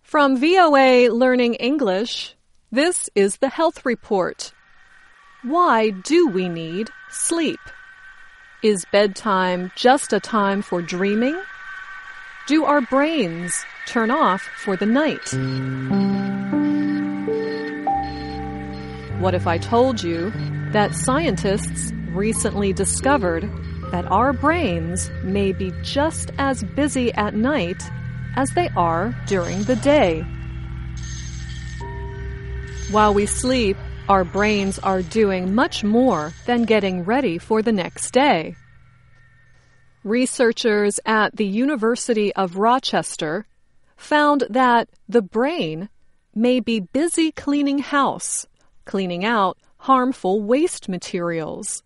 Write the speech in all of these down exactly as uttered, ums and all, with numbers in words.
From V O A Learning English, this is the Health Report. Why do we need sleep? Is bedtime just a time for dreaming? Do our brains turn off for the night? What if I told you that scientists recently discovered that our brains may be just as busy at night as they are during the day? While we sleep, our brains are doing much more than getting ready for the next day. Researchers at the University of Rochester found that the brain may be busy cleaning house, cleaning out harmful waste materials.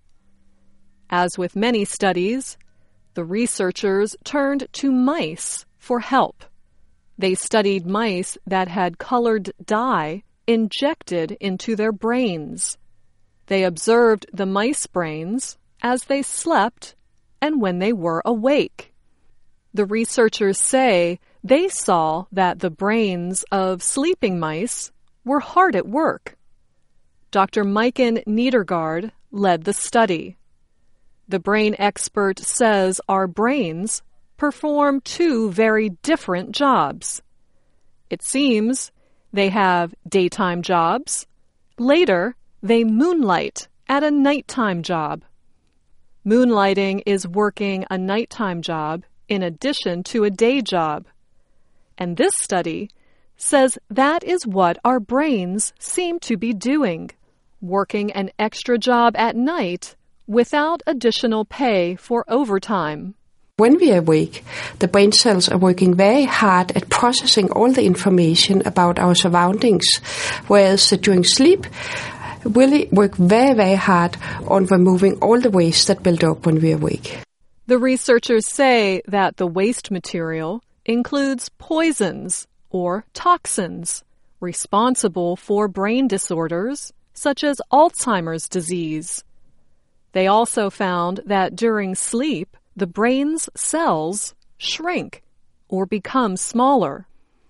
As with many studies, the researchers turned to mice for help. They studied mice that had colored dye injected into their brains. They observed the mice brains as they slept and when they were awake. The researchers say they saw that the brains of sleeping mice were hard at work. Doctor Maiken Nedergaard led the study. The brain expert says our brains perform two very different jobs. It seems they have daytime jobs. Later, they moonlight at a nighttime job. Moonlighting is working a nighttime job in addition to a day job. And this study says that is what our brains seem to be doing, working an extra job at night without additional pay for overtime. When we are awake, the brain cells are working very hard at processing all the information about our surroundings, whereas during sleep, really work very, very hard on removing all the waste that build up when we are awake. The researchers say that the waste material includes poisons or toxins responsible for brain disorders such as Alzheimer's disease. They also found that during sleep, the brain's cells shrink or become smaller.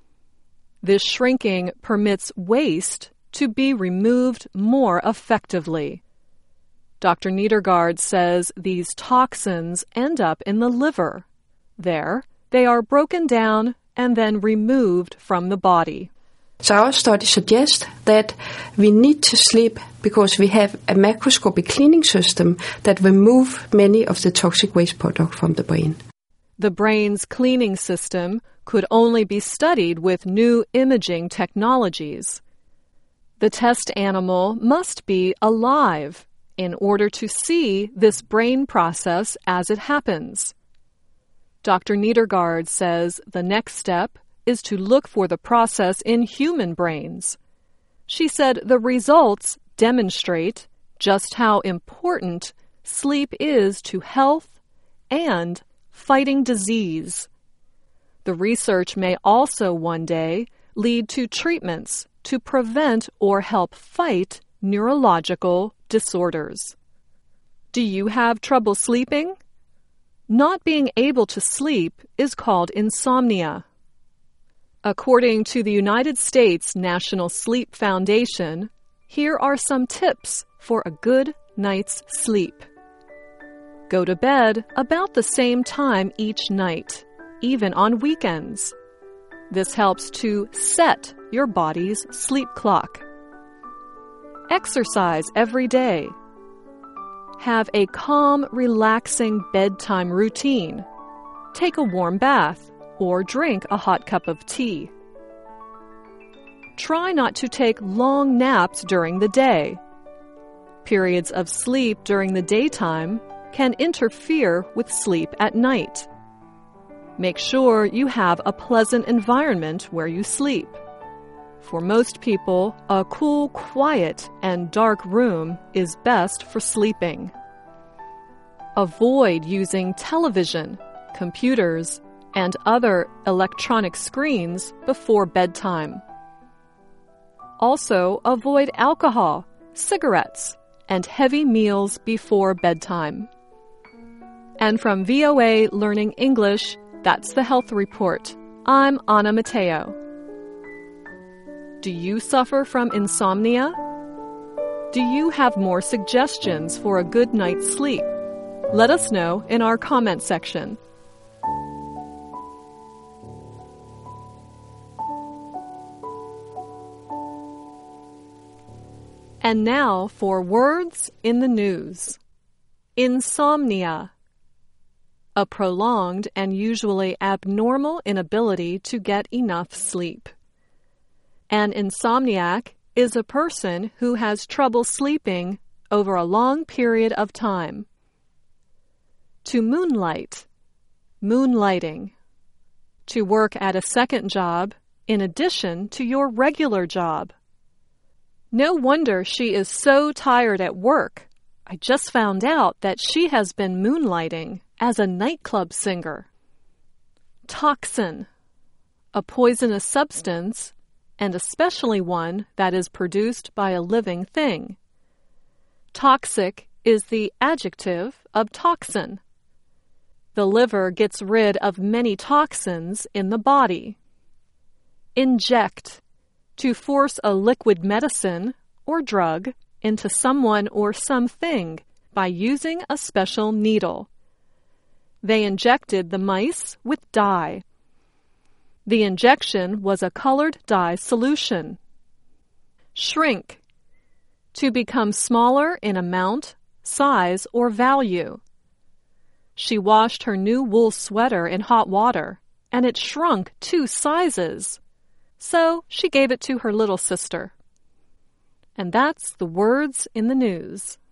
This shrinking permits waste to be removed more effectively. Doctor Nedergaard says these toxins end up in the liver. There, they are broken down and then removed from the body. So our study suggests that we need to sleep because we have a macroscopic cleaning system that removes many of the toxic waste products from the brain. The brain's cleaning system could only be studied with new imaging technologies. The test animal must be alive in order to see this brain process as it happens. Doctor Nedergaard says the next step is to look for the process in human brains. She said the results demonstrate just how important sleep is to health and fighting disease. The research may also one day lead to treatments to prevent or help fight neurological disorders. Do you have trouble sleeping? Not being able to sleep is called insomnia. According to the United States National Sleep Foundation, here are some tips for a good night's sleep. Go to bed about the same time each night, even on weekends. This helps to set your body's sleep clock. Exercise every day. Have a calm, relaxing bedtime routine. Take a warm bath or drink a hot cup of tea. Try not to take long naps during the day. Periods of sleep during the daytime can interfere with sleep at night. Make sure you have a pleasant environment where you sleep. For most people, a cool, quiet, and dark room is best for sleeping. Avoid using television, computers, and other electronic screens before bedtime. Also, avoid alcohol, cigarettes, and heavy meals before bedtime. And from V O A Learning English, that's the Health Report. I'm Anna Mateo. Do you suffer from insomnia? Do you have more suggestions for a good night's sleep? Let us know in our comment section. And now for words in the news. Insomnia. A prolonged and usually abnormal inability to get enough sleep. An insomniac is a person who has trouble sleeping over a long period of time. To moonlight. Moonlighting. To work at a second job in addition to your regular job. No wonder she is so tired at work. I just found out that she has been moonlighting as a nightclub singer. Toxin. A poisonous substance, and especially one that is produced by a living thing. Toxic is the adjective of toxin. The liver gets rid of many toxins in the body. Inject. To force a liquid medicine or drug into someone or something by using a special needle. They injected the mice with dye. The injection was a colored dye solution. Shrink. To become smaller in amount, size, or value. She washed her new wool sweater in hot water, and it shrunk two sizes. So she gave it to her little sister. And that's the words in the news.